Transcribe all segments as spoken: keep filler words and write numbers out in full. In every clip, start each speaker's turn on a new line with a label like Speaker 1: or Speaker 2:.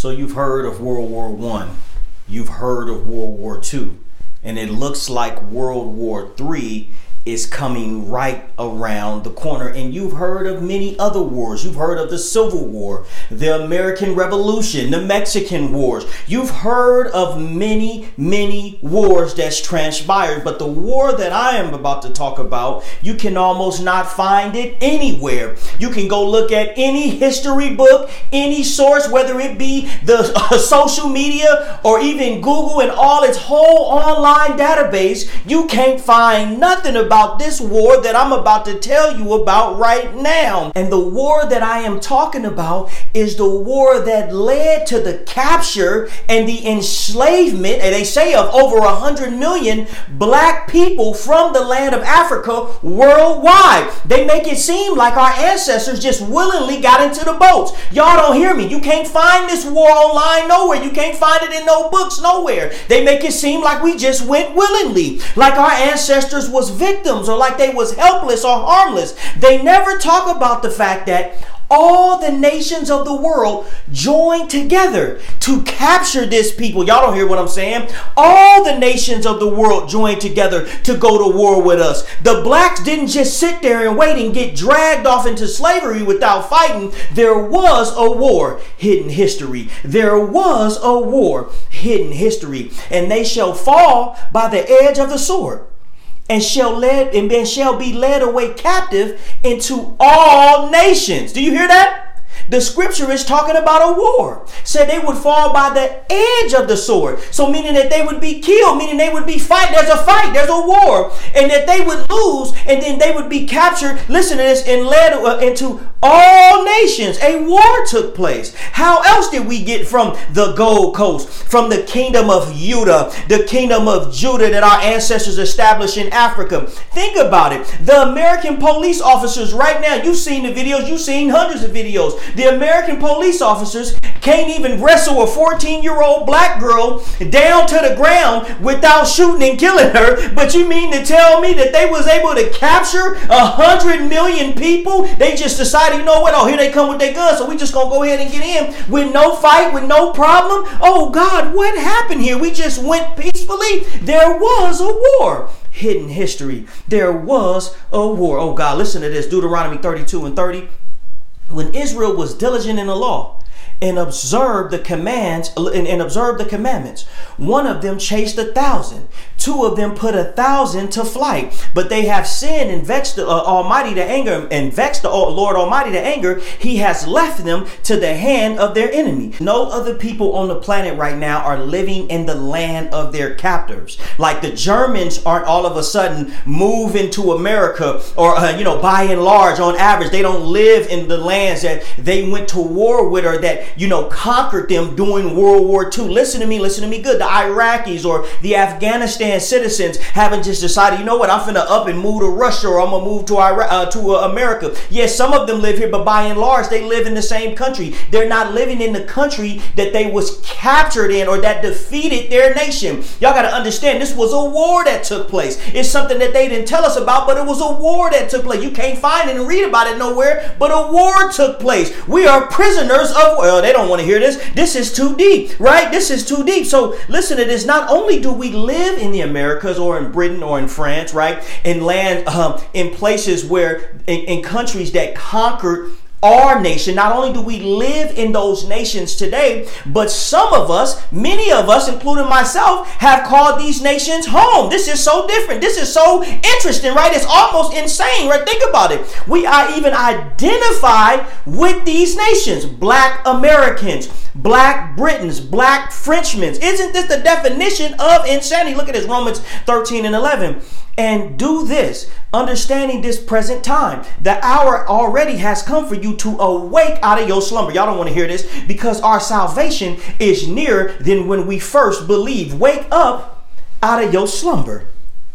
Speaker 1: So you've heard of World War One, you've heard of World War Two, and it looks like World War Three is coming right around the corner. And you've heard of many other wars. You've heard of the Civil War, the American Revolution, the Mexican Wars. You've heard of many, many wars that's transpired. But the war that I am about to talk about, you can almost not find it anywhere. You can go look at any history book, any source, whether it be the uh, social media or even Google and all its whole online database. You can't find nothing about About this war that I'm about to tell you about right now. And the war that I am talking about is the war that led to the capture and the enslavement, and they say, of over a hundred million black people from the land of Africa worldwide. They make it seem like our ancestors just willingly got into the boats. Y'all don't hear me. You can't find this war online nowhere. You can't find it in no books nowhere. They make it seem like we just went willingly, like our ancestors was victims, or like they was helpless or harmless. They never talk about the fact that all the nations of the world joined together to capture this people. Y'all don't hear what I'm saying? All the nations of the world joined together to go to war with us. The blacks didn't just sit there and wait and get dragged off into slavery without fighting. There was a war, hidden history. There was a war, hidden history. And they shall fall by the edge of the sword, and shall led and then shall be led away captive into all nations. Do you hear that? The scripture is talking about a war. Said they would fall by the edge of the sword. So meaning that they would be killed, meaning they would be fight. There's a fight, there's a war. And that they would lose, and then they would be captured, listen to this, and led uh, into all nations. A war took place. How else did we get from the Gold Coast, from the kingdom of Judah, the kingdom of Judah that our ancestors established in Africa? Think about it. The American police officers right now, you've seen the videos, you've seen hundreds of videos. The American police officers can't even wrestle a fourteen-year-old black girl down to the ground without shooting and killing her. But you mean to tell me that they was able to capture a hundred million people? They just decided, you know what? Oh, here they come with their guns, so we just gonna go ahead and get in with no fight, with no problem. Oh God, what happened here? We just went peacefully. There was a war. Hidden history. There was a war. Oh God, listen to this. Deuteronomy thirty-two and thirty. When Israel was diligent in the law and observed the commands and, and observed the commandments, one of them chased a thousand, two of them put a thousand to flight. But they have sinned and vexed the uh, Almighty to anger, and vexed the Lord Almighty to anger. He has left them to the hand of their enemy. No other people on the planet right now are living in the land of their captors. Like the Germans aren't all of a sudden moving to America, or uh, you know, by and large, on average, they don't live in the lands that they went to war with, or that, you know, conquered them during World War Two. Listen to me, listen to me good. The Iraqis or the Afghanistan citizens haven't just decided, you know what, I'm finna up and move to Russia, or I'm gonna move to Iraq, uh, to uh, America. Yes, some of them live here, but by and large, they live in the same country. They're not living in the country that they was captured in, or that defeated their nation. Y'all got to understand, this was a war that took place. It's something that they didn't tell us about, but it was a war that took place. You can't find it and read about it nowhere, but a war took place. We are prisoners of, well, they don't want to hear this. This is too deep, right? This is too deep. So listen to this. Not only do we live in the Americas, or in Britain, or in France, right? In land, um, in places where, in, in countries that conquered our nation. Not only do we live in those nations today, but some of us, many of us, including myself, have called these nations home. This is so different. This is so interesting, right? It's almost insane, right? Think about it. We are even identified with these nations. Black Americans, Black Britons, Black Frenchmen. Isn't this the definition of insanity? Look at this, Romans thirteen and eleven. And do this, understanding this present time. The hour already has come for you to awake out of your slumber. Y'all don't want to hear this, because our salvation is nearer than when we first believed. Wake up out of your slumber.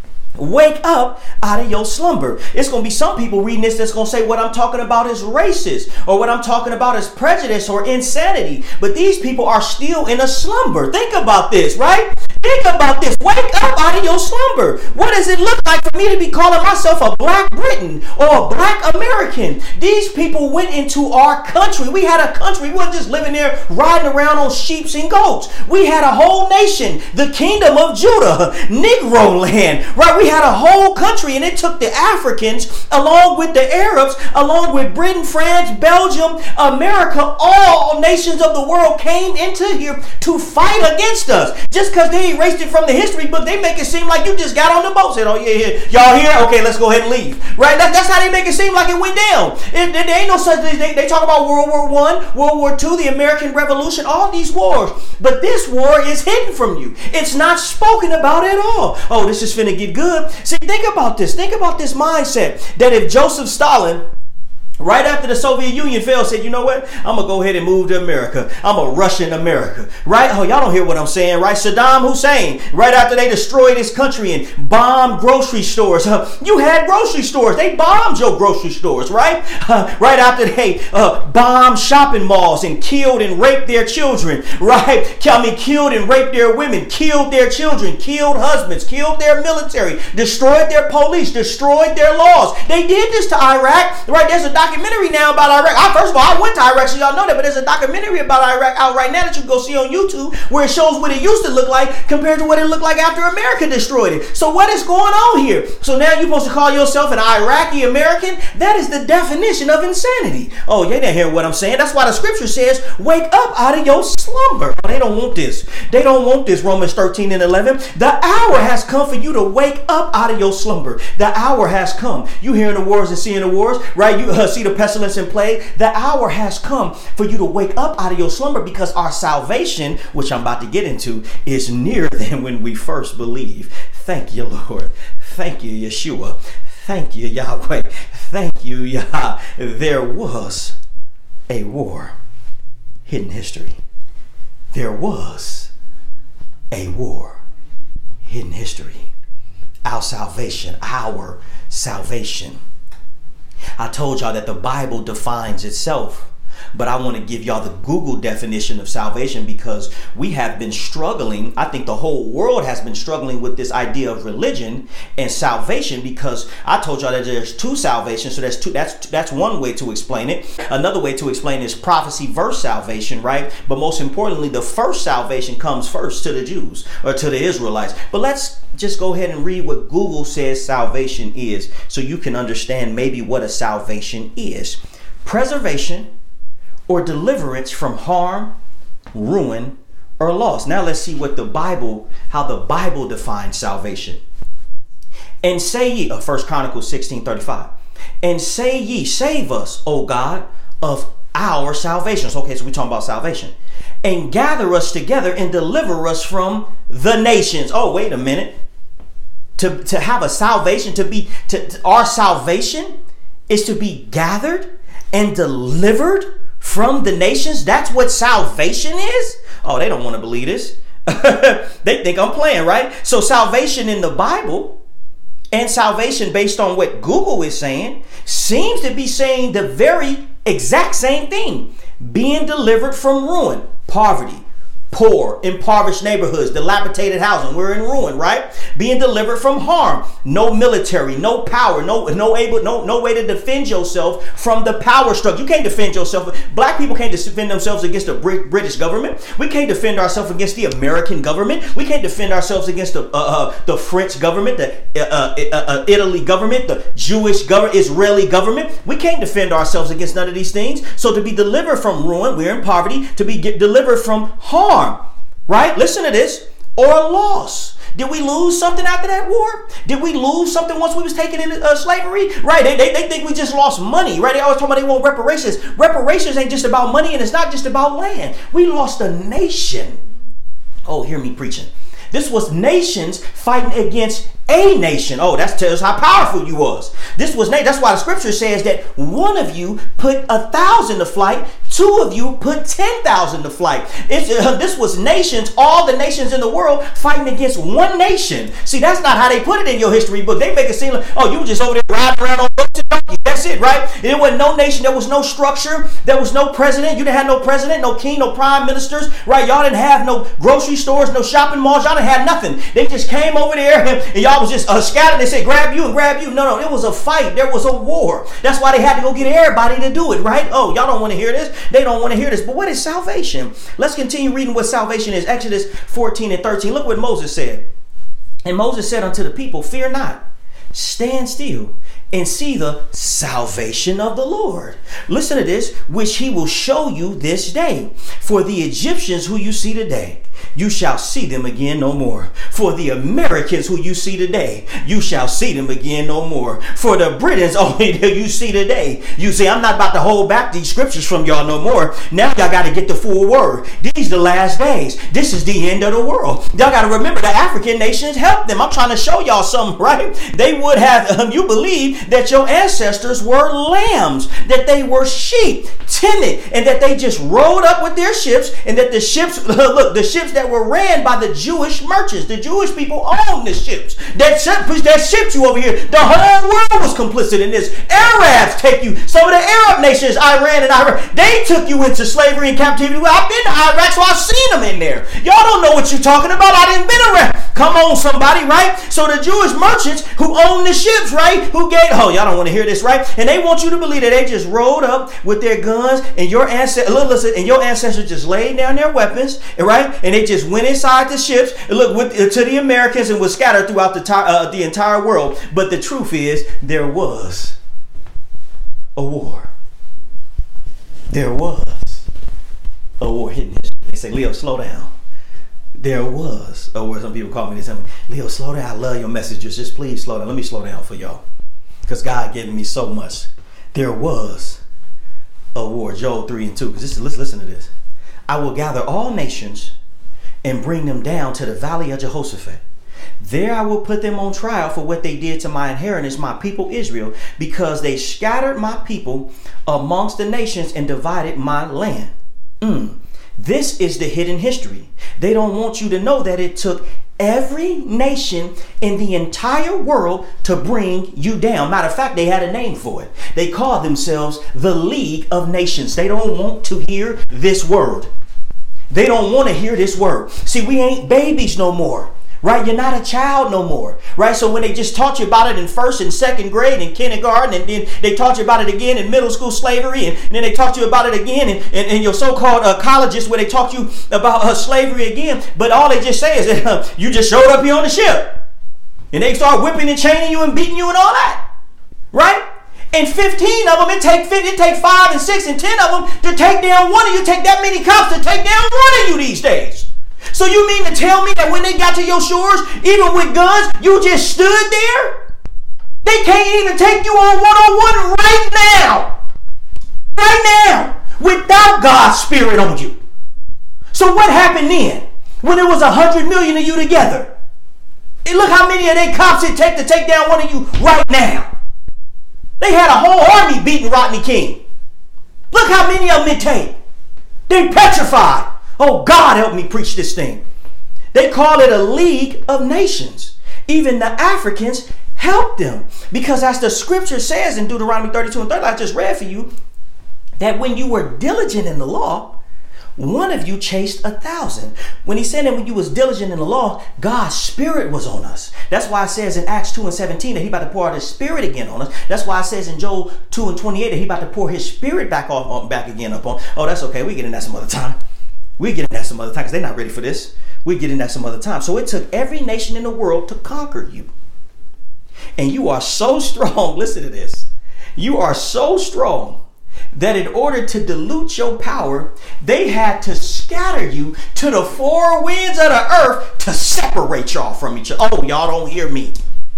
Speaker 1: Wake up out of your slumber. It's going to be some people reading this that's going to say what I'm talking about is racist, or what I'm talking about is prejudice or insanity. But these people are still in a slumber. Think about this, right? Think about this. Wake up out of your slumber. What does it look like for me to be calling myself a black Briton or a black American? These people went into our country. We had a country. We weren't just living there riding around on sheep and goats. We had a whole nation, the kingdom of Judah, Negro land, right? We had a whole country, and it took the Africans along with the Arabs, along with Britain, France, Belgium, America. All nations of the world came into here to fight against us. Just because they erased it from the history book, they make it seem like you just got on the boat, said, oh yeah, yeah, y'all here? Okay, let's go ahead and leave. Right? That, that's how they make it seem like it went down. It, there ain't no such thing. They, they talk about World War One, World War Two, the American Revolution, all these wars. But this war is hidden from you. It's not spoken about at all. Oh, this is finna get good. See, think about this. Think about this mindset that if Joseph Stalin, right after the Soviet Union fell, said, you know what? I'm going to go ahead and move to America. I'm a Russian America. Right? Oh, y'all don't hear what I'm saying, right? Saddam Hussein, right after they destroyed his country and bombed grocery stores. Uh, you had grocery stores. They bombed your grocery stores, right? Uh, right after they uh, bombed shopping malls and killed and raped their children, right? I mean, killed and raped their women, killed their children, killed husbands, killed their military, destroyed their police, destroyed their laws. They did this to Iraq, right? There's a documentary now about Iraq. I, first of all, I went to Iraq, so y'all know that, but there's a documentary about Iraq out right now that you can go see on YouTube where it shows what it used to look like compared to what it looked like after America destroyed it. So what is going on here? So now you're supposed to call yourself an Iraqi American? That is the definition of insanity. Oh, you didn't hear what I'm saying. That's why the scripture says, wake up out of your slumber. They don't want this. They don't want this. Romans thirteen and eleven. The hour has come for you to wake up out of your slumber. The hour has come. You hearing the wars and seeing the wars, right? You uh, see the pestilence and plague. The hour has come for you to wake up out of your slumber, because our salvation, which I'm about to get into, is nearer than when we first believed. Thank you, Lord. Thank you, Yeshua. Thank you, Yahweh. Thank you, Yah. There was a war. Hidden history. There was a war. Hidden history. Our salvation. Our salvation. I told y'all that the Bible defines itself, but I want to give y'all the Google definition of salvation, because we have been struggling. I think the whole world has been struggling with this idea of religion and salvation, because I told y'all that there's two salvations. So that's two, that's that's one way to explain it. Another way to explain it is prophecy versus salvation, right? But most importantly, the first salvation comes first to the Jews or to the Israelites. But let's just go ahead and read what Google says salvation is, so you can understand maybe what a salvation is. Preservation or deliverance from harm, ruin, or loss. Now let's see what the Bible, how the Bible defines salvation. And say ye, uh, First Chronicles sixteen thirty-five. And say ye, save us, O God, of our salvation. So, okay, so we're talking about salvation. And gather us together and deliver us from the nations. Oh, wait a minute. To, to have a salvation, to be, to, to our salvation is to be gathered and delivered from the nations. That's what salvation is? Oh, they don't want to believe this. They think I'm playing, right? So salvation in the Bible and salvation based on what Google is saying seems to be saying the very exact same thing. Being delivered from ruin, poverty, poor, impoverished neighborhoods, dilapidated housing. We're in ruin, right? Being delivered from harm. No military, no power, no no able, no no way to defend yourself from the power struggle. You can't defend yourself. Black people can't defend themselves against the British government. We can't defend ourselves against the American government. We can't defend ourselves against the uh, uh, the French government, the uh, uh, uh, Italy government, the Jewish government, Israeli government. We can't defend ourselves against none of these things. So to be delivered from ruin, we're in poverty. To be get delivered from harm. Right? Listen to this. Or a loss. Did we lose something after that war? Did we lose something once we was taken into uh, slavery? Right? They, they, they think we just lost money. Right? They always talk about they want reparations. Reparations ain't just about money, and it's not just about land. We lost a nation. Oh, hear me preaching. This was nations fighting against a nation. Oh, that tells how powerful you was. This was that's why the scripture says that one of you put a thousand to flight, two of you put ten thousand to flight. It's, uh, this was nations, all the nations in the world fighting against one nation. See, that's not how they put it in your history book. They make it seem like, oh, you were just over there riding around on boats and donkeys. That's it, right? There was no nation. There was no structure. There was no president. You didn't have no president, no king, no prime ministers, right? Y'all didn't have no grocery stores, no shopping malls. Y'all didn't have nothing. They just came over there and, and y'all was just uh, scattered. They said, grab you and grab you. No, no, it was a fight. There was a war. That's why they had to go get everybody to do it, right? Oh, y'all don't want to hear this. They don't want to hear this. But what is salvation? Let's continue reading what salvation is. Exodus fourteen and thirteen. Look what Moses said. And Moses said unto the people, fear not, stand still and see the salvation of the Lord. Listen to this, which he will show you this day. For the Egyptians who you see today, you shall see them again no more. For the Americans who you see today, you shall see them again no more. For the Britons only that you see today, you say, I'm not about to hold back these scriptures from y'all no more. Now y'all got to get the full word. These the last days. This is the end of the world. Y'all got to remember the African nations helped them. I'm trying to show y'all something, right? They would have, um, you believe that your ancestors were lambs, that they were sheep, timid, and that they just rode up with their ships, and that the ships, look, the ships that were ran by the Jewish merchants. The Jewish people owned the ships. That, that shipped you over here. The whole world was complicit in this. Arabs take you. Some of the Arab nations, Iran and Iraq, they took you into slavery and captivity. Well, I've been to Iraq, so I've seen them in there. Y'all don't know what you're talking about. I didn't been around. Come on, somebody, right? So the Jewish merchants who owned the ships, right? Who gave, oh, y'all don't want to hear this, right? And they want you to believe that they just rode up with their guns and your ancestors, listen, and your ancestors just laid down their weapons, right? And they just went inside the ships and look with, uh, to the Americans and was scattered throughout the, uh, the entire world. But the truth is, there was a war. There was a war hidden history. They say, Leo, slow down. There was a war. Some people call me this. Leo, slow down. I love your messages. Just please slow down. Let me slow down for y'all. Because God gave me so much. There was a war. Joel three and two. Because this is, let's listen to this. I will gather all nations and bring them down to the valley of Jehoshaphat. There I will put them on trial for what they did to my inheritance, my people Israel, because they scattered my people amongst the nations and divided my land. Mm. This is the hidden history. They don't want you to know that it took every nation in the entire world to bring you down. Matter of fact, they had a name for it. They called themselves the League of Nations. They don't want to hear this word. They don't want to hear this word. See, we ain't babies no more. Right? You're not a child no more. Right? So when they just taught you about it in first and second grade and kindergarten, and then they taught you about it again in middle school slavery, and, and then they taught you about it again in, in, in your so-called uh, colleges where they taught you about uh, slavery again. But all they just say is that uh, you just showed up here on the ship. And they start whipping and chaining you and beating you and all that. Right? And fifteen of them, it take it take five and six and ten of them to take down one of you. Take that many cops to take down one of you these days. So you mean to tell me that when they got to your shores, even with guns, you just stood there? They can't even take you on one-on-one right now. Right now. Without God's spirit on you. So what happened then? When there was a hundred million of you together? And look how many of they cops it take to take down one of you right now. They had a whole army beating Rodney King. Look how many of them it take. They petrified. Oh, God, help me preach this thing. They call it a League of Nations. Even the Africans helped them. Because as the scripture says in Deuteronomy thirty-two and thirty, I just read for you, that when you were diligent in the law, one of you chased a thousand. When he said that when you was diligent in the law, God's spirit was on us. That's why it says in Acts two and seventeen that he about to pour out his spirit again on us. That's why it says in Joel two and twenty-eight that he about to pour his spirit back off, back again up on. Oh, that's okay. We get in that some other time. We get in that some other time because they're not ready for this. We get in that some other time. So it took every nation in the world to conquer you. And you are so strong. Listen to this. You are so strong that in order to dilute your power, they had to scatter you to the four winds of the earth to separate y'all from each other. Oh, y'all don't hear me.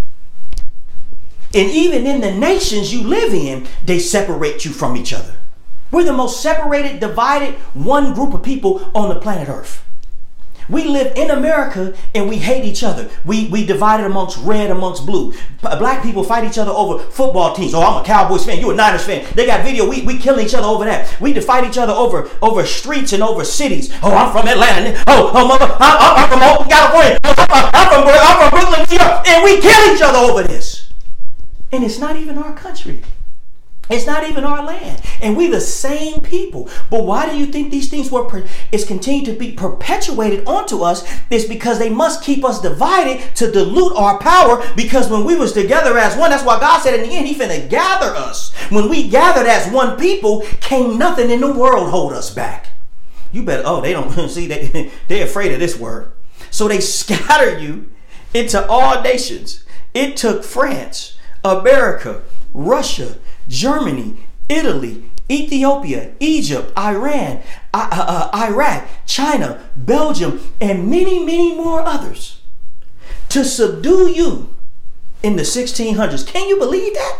Speaker 1: And even in the nations you live in, they separate you from each other. We're the most separated, divided, one group of people on the planet Earth. We live in America and we hate each other. We we divided amongst red, amongst blue. Black people fight each other over football teams. Oh, I'm a Cowboys fan. You a Niners fan. They got video. We we kill each other over that. We fight each other over over streets and over cities. Oh, I'm from Atlanta. Oh, oh mama, I'm, I'm from Oakland, California. I'm from, I'm from I'm from Brooklyn, New York. And we kill each other over this. And it's not even our country. It's not even our land. And we the same people. But why do you think these things were per- is continued to be perpetuated onto us? It's because they must keep us divided to dilute our power. Because when we was together as one, that's why God said in the end, he finna gather us. When we gathered as one people, can't nothing in the world hold us back. You better, oh, they don't, see, they, they're afraid of this word. So they scatter you into all nations. It took France, America, Russia, Germany, Italy, Ethiopia, Egypt, Iran, uh, uh, Iraq, China, Belgium, and many, many more others to subdue you in the sixteen hundreds. Can you believe that?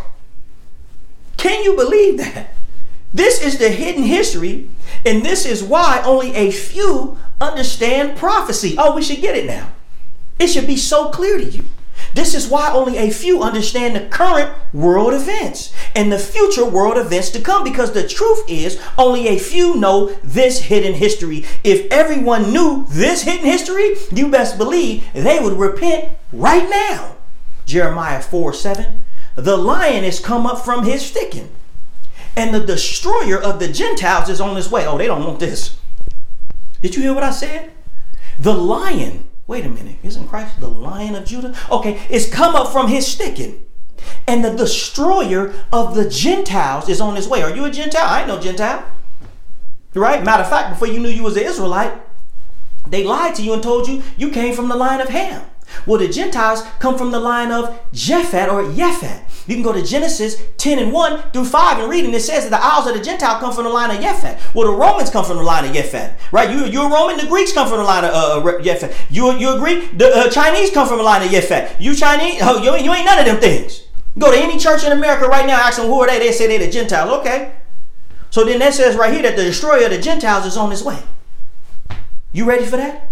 Speaker 1: Can you believe that? This is the hidden history, and this is why only a few understand prophecy. Oh, we should get it now. It should be so clear to you. This is why only a few understand the current world events and the future world events to come, because the truth is only a few know this hidden history. If everyone knew this hidden history, you best believe they would repent right now. Jeremiah four seven, the lion is come up from his thicket, and the destroyer of the Gentiles is on his way. Oh, they don't want this. Did you hear what I said? The lion. Wait a minute, isn't Christ the Lion of Judah? Okay, it's come up from his thicket, and the destroyer of the Gentiles is on his way. Are you a Gentile? I ain't no Gentile. Right? Matter of fact, before you knew you was an Israelite, they lied to you and told you you came from the line of Ham. Well, the Gentiles come from the line of Japhet or Yephet. You can go to Genesis ten and one through five and read, and it says that the isles of the Gentile come from the line of Yephet. Well, the Romans come from the line of Yephet, right? You, you're a Roman. The Greeks come from the line of uh, Yephet. You, you agree? The uh, Chinese come from the line of Yephet. You Chinese? Oh, you, you ain't none of them things. Go to any church in America right now, ask them who are they. They say they're the Gentiles. Okay. So then that says right here that the destroyer of the Gentiles is on his way. You ready for that?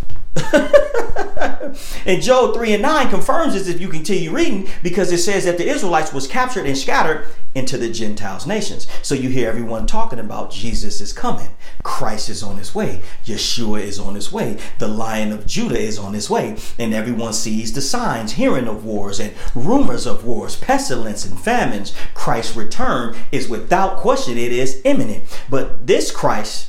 Speaker 1: And Job three and nine confirms this if you continue reading, because it says that the Israelites was captured and scattered into the Gentiles nations. So you hear everyone talking about Jesus is coming. Christ is on his way. Yeshua is on his way. The Lion of Judah is on his way. And everyone sees the signs, hearing of wars and rumors of wars, pestilence and famines. Christ's return is without question. It is imminent. But this Christ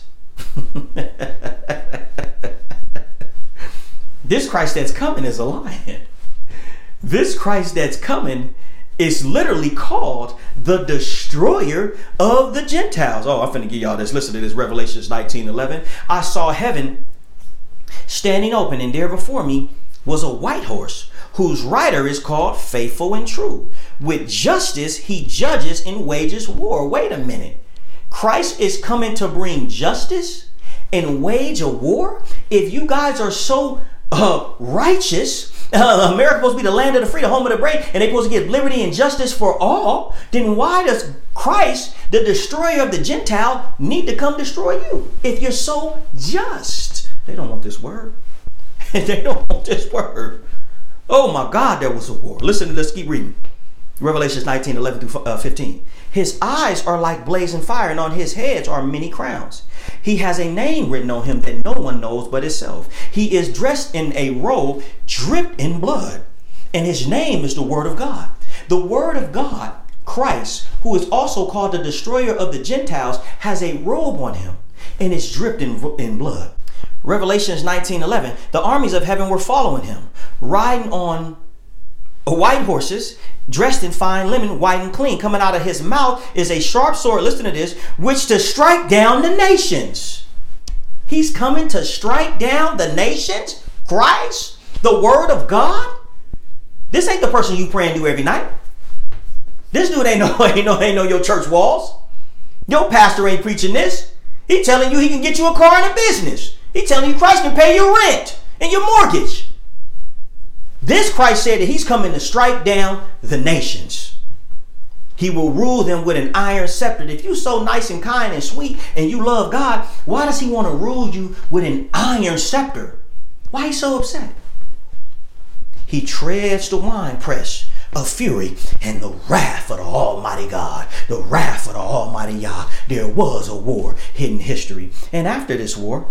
Speaker 1: This Christ that's coming is a lion. This Christ that's coming is literally called the destroyer of the Gentiles. Oh, I'm finna give y'all this. Listen to this. Revelation nineteen eleven. I saw heaven standing open, and there before me was a white horse, whose rider is called Faithful and True. With justice he judges and wages war. Wait a minute. Christ is coming to bring justice and wage a war? If you guys are so Uh, righteous, uh, America supposed to be the land of the free, the home of the brave, and they're supposed to give liberty and justice for all, then why does Christ, the destroyer of the Gentile, need to come destroy you if you're so just? They don't want this word. They don't want this word. Oh my God, there was a war. Listen to this, keep reading. Revelation nineteen eleven through fifteen. His eyes are like blazing fire, and on his heads are many crowns. He has a name written on him that no one knows but himself. He is dressed in a robe dripped in blood, and his name is the Word of God. The Word of God, Christ, who is also called the destroyer of the Gentiles, has a robe on him, and it's dripped in, in blood. Revelations nineteen eleven. The armies of heaven were following him, riding on white horses, dressed in fine linen, white and clean. Coming out of his mouth is a sharp sword, listen to this, which to strike down the nations. He's coming to strike down the nations? Christ? The Word of God? This ain't the person you pray and do every night. This dude ain't no, ain't no, ain't no your church walls. Your pastor ain't preaching this. He telling you he can get you a car and a business. He telling you Christ can pay your rent and your mortgage. This Christ said that he's coming to strike down the nations. He will rule them with an iron scepter. If you're so nice and kind and sweet and you love God, why does he want to rule you with an iron scepter? Why are you so upset? He treads the winepress of fury and the wrath of the Almighty God. The wrath of the Almighty Yah. There was a war, hidden history. And after this war,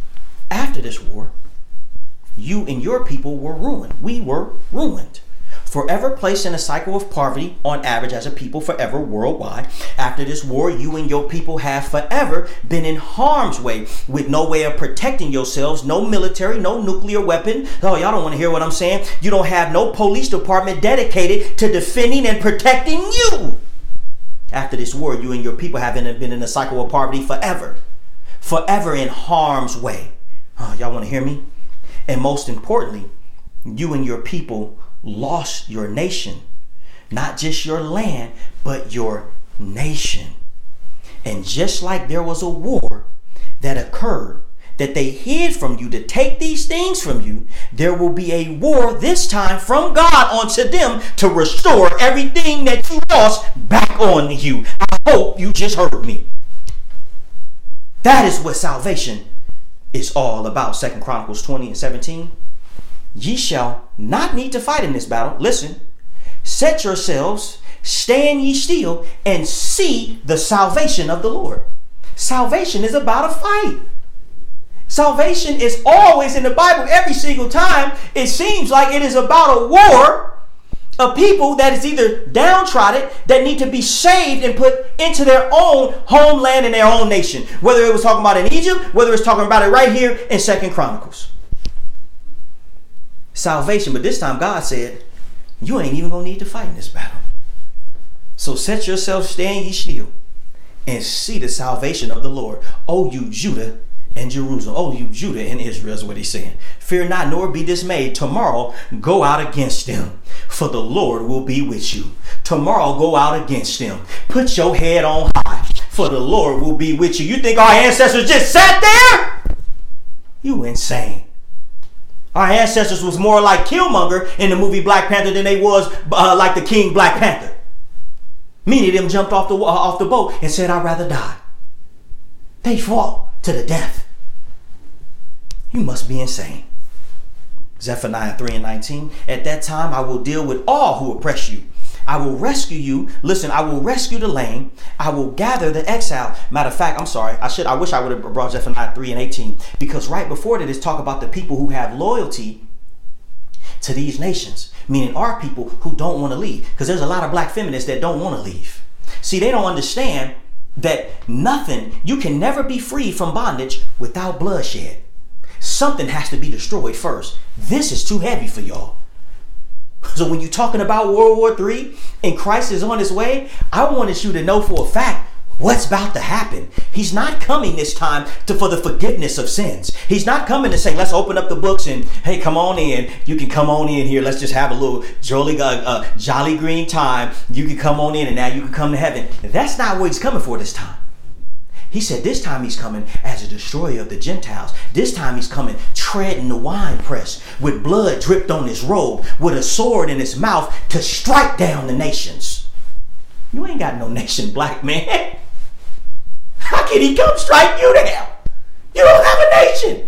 Speaker 1: after this war, you and your people were ruined. We were ruined. forever placed in a cycle of poverty on average as a people forever worldwide. After this war, you and your people have forever been in harm's way with no way of protecting yourselves, no military, no nuclear weapon. Oh, y'all don't want to hear what I'm saying. You don't have no police department dedicated to defending and protecting you. After this war, you and your people have been in a cycle of poverty forever, forever in harm's way. Oh, y'all want to hear me? And most importantly, you and your people lost your nation, not just your land, but your nation. And just like there was a war that occurred that they hid from you to take these things from you, there will be a war this time from God onto them to restore everything that you lost back on you. I hope you just heard me. That is what salvation is all about. Second Chronicles twenty and seventeen. Ye shall not need to fight in this battle. Listen, set yourselves, stand ye still, and see the salvation of the Lord. Salvation is about a fight. Salvation is always in the Bible. Every single time it seems like it is about a war of people that is either downtrodden, that need to be saved and put into their own homeland and their own nation. Whether it was talking about in Egypt, whether it's talking about it right here in Second Chronicles. Salvation, but this time God said, you ain't even gonna need to fight in this battle. So set yourself, stand ye still, and see the salvation of the Lord. O you Judah and Jerusalem. Oh, you Judah and Israel is what he's saying. Fear not, nor be dismayed. Tomorrow go out against them, for the Lord will be with you. Tomorrow go out against them. Put your head on high, for the Lord will be with you. You think our ancestors just sat there? You insane. Our ancestors was more like Killmonger in the movie Black Panther than they was uh, like the King Black Panther. Many of them jumped off the, uh, off the boat and said, I'd rather die. They fought to the death. You must be insane. Zephaniah three and nineteen. At that time I will deal with all who oppress you. I will rescue you. Listen, I will rescue the lame. I will gather the exile. Matter of fact, I'm sorry. I should. I wish I would have brought Zephaniah three and eighteen, because right before that is talk about the people who have loyalty to these nations, meaning our people who don't want to leave. Because there's a lot of black feminists that don't want to leave. See, they don't understand that nothing, you can never be free from bondage without bloodshed. Something has to be destroyed first. This is too heavy for y'all. So when you're talking about World War Three and Christ is on his way, I wanted you to know for a fact what's about to happen. He's not coming this time to for the forgiveness of sins. He's not coming to say, let's open up the books and, hey, come on in. You can come on in here. Let's just have a little jolly, uh, uh, jolly green time. You can come on in and now you can come to heaven. That's not what he's coming for this time. He said this time he's coming as a destroyer of the Gentiles. This time he's coming treading the winepress with blood dripped on his robe, with a sword in his mouth to strike down the nations. You ain't got no nation, black man. How can he come strike you down? You don't have a nation.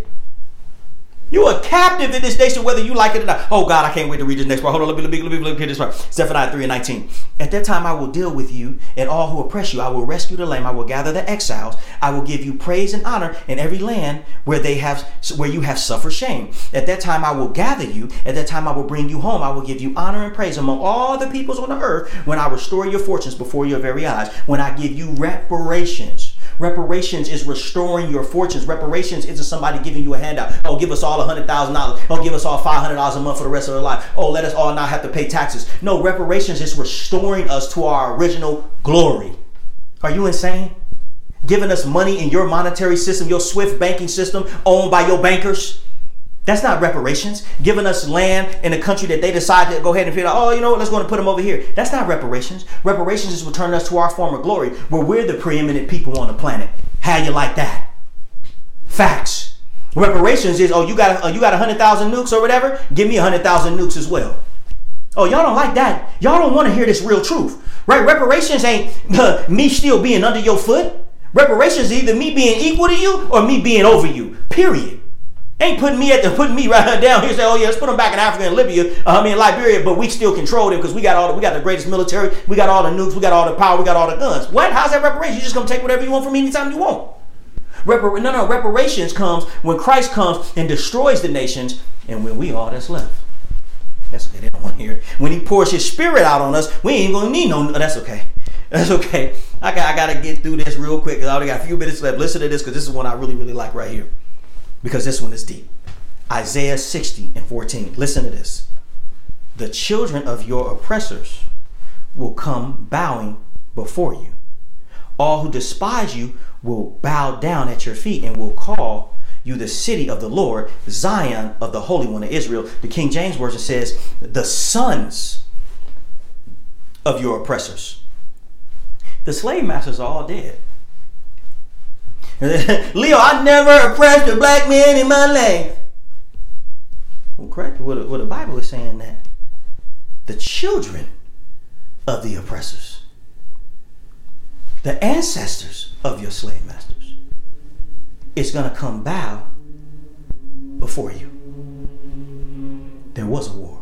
Speaker 1: You are captive in this nation, whether you like it or not. Oh God, I can't wait to read this next part. Hold on, let me, let me, let me, let me hear this part. Zephaniah three and nineteen. At that time I will deal with you and all who oppress you. I will rescue the lame. I will gather the exiles. I will give you praise and honor in every land where they have, where you have suffered shame. At that time I will gather you. At that time I will bring you home. I will give you honor and praise among all the peoples on the earth when I restore your fortunes before your very eyes. When I give you reparations. Reparations is restoring your fortunes. Reparations isn't somebody giving you a handout. Oh, give us all one hundred thousand dollars. Oh, give us all five hundred dollars a month for the rest of our life. Oh, let us all not have to pay taxes. No, reparations is restoring us to our original glory. Are you insane? Giving us money in your monetary system, your SWIFT banking system owned by your bankers. That's not reparations. Giving us land in a country that they decide to go ahead and figure out, oh, you know what, let's go and put them over here. That's not reparations. Reparations is returning us to our former glory, where we're the preeminent people on the planet. How you like that? Facts. Reparations is, oh, you got uh, you got one hundred thousand nukes or whatever? Give me one hundred thousand nukes as well. Oh, y'all don't like that. Y'all don't want to hear this real truth. Right? Reparations ain't uh, me still being under your foot. Reparations is either me being equal to you or me being over you. Period. Ain't putting me at the putting me right down here. Say, oh yeah, let's put them back in Africa and Libya. Uh, I mean Liberia, but we still control them because we got all the, we got the greatest military. We got all the nukes. We got all the power. We got all the guns. What? How's that reparations? You just gonna take whatever you want from me anytime you want? Repar- no, no. Reparations comes when Christ comes and destroys the nations, and when we all that's left. That's okay. They don't want to hear it. When he pours his spirit out on us, we ain't going to need no. That's okay. That's okay. I got, I got to get through this real quick because I only got a few minutes left. Listen to this because this is one I really, really like right here. Because this one is deep. Isaiah sixty and fourteen. Listen to this. The children of your oppressors will come bowing before you. All who despise you will bow down at your feet and will call you the city of the Lord, Zion of the Holy One of Israel. The King James Version says, the sons of your oppressors. The slave masters are all dead. Leo, I never oppressed a black man in my life. Well, correct. What, what the Bible is saying that the children of the oppressors, the ancestors of your slave masters, is going to come bow before you. There was a war.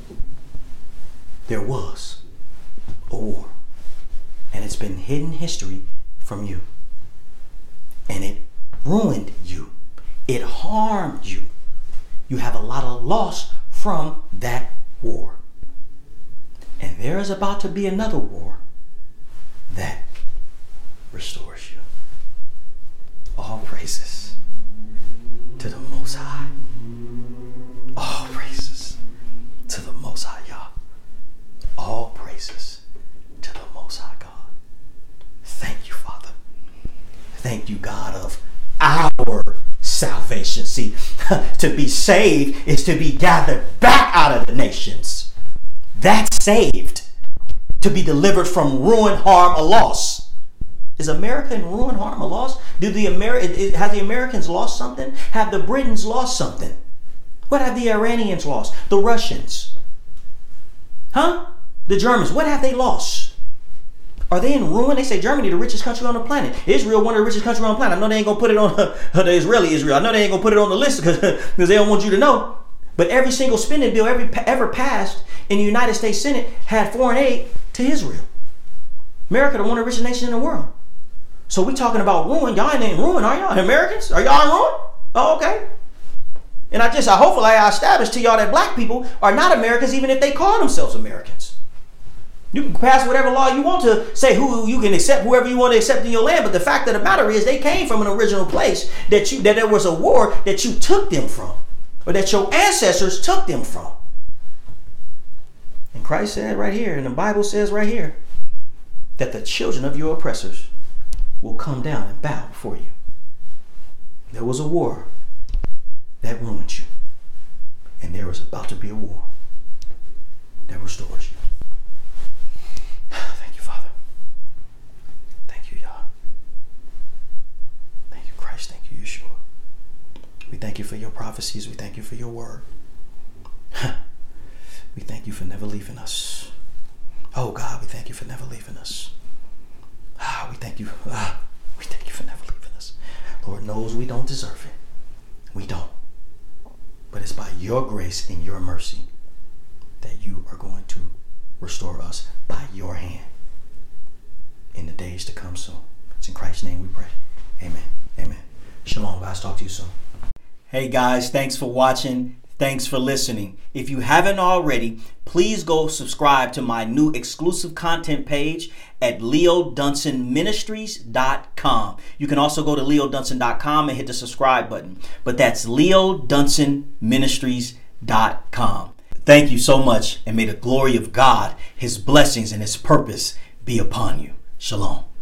Speaker 1: There was a war. And it's been hidden history from you. And it ruined you. It harmed you. You have a lot of loss from that war. And there is about to be another war that restores you. All praises to the Most High. All praises to the Most High, Yah. All praises to the Most High God. Thank you, Father. Thank you, God of our salvation. See, to be saved is to be gathered back out of the nations. That's saved. To be delivered from ruin, harm, or loss. Is America in ruin, harm, or loss? Do the Ameri- Have the Americans lost something? Have the Britons lost something? What have the Iranians lost? The Russians? Huh? The Germans, what have they lost? Are they in ruin? They say Germany, the richest country on the planet. Israel, one of the richest countries on the planet. I know they ain't going to put it on uh, the Israeli Israel. I know they ain't going to put it on the list because they don't want you to know. But every single spending bill every, ever passed in the United States Senate had foreign aid to Israel. America, the one of the richest nations in the world. So we talking about ruin. Y'all ain't in ruin, are y'all? Americans? Are y'all in ruin? Oh, okay. And I just, I hopefully I established to y'all that black people are not Americans even if they call themselves Americans. You can pass whatever law you want to say who you can accept whoever you want to accept in your land. But the fact of the matter is they came from an original place that you that there was a war that you took them from. Or that your ancestors took them from. And Christ said right here, and the Bible says right here, that the children of your oppressors will come down and bow before you. There was a war that ruined you. And there is about to be a war that restores you. Thank you, Father. Thank you, Yah. Thank you, Christ. Thank you, Yeshua. We thank you for your prophecies. We thank you for your word. We thank you for never leaving us. Oh, God, we thank you for never leaving us. Ah, we thank you. Ah, we thank you for never leaving us. Lord knows we don't deserve it. We don't. But it's by your grace and your mercy that you are going to restore us by your hand in the days to come soon. It's in Christ's name we pray. Amen. Amen. Shalom, guys. Talk to you soon. Hey, guys. Thanks for watching. Thanks for listening. If you haven't already, please go subscribe to my new exclusive content page at leo dunson ministries dot com. You can also go to leo dunson dot com and hit the subscribe button. But that's leo dunson ministries dot com. Thank you so much, and may the glory of God, his blessings, and his purpose be upon you. Shalom.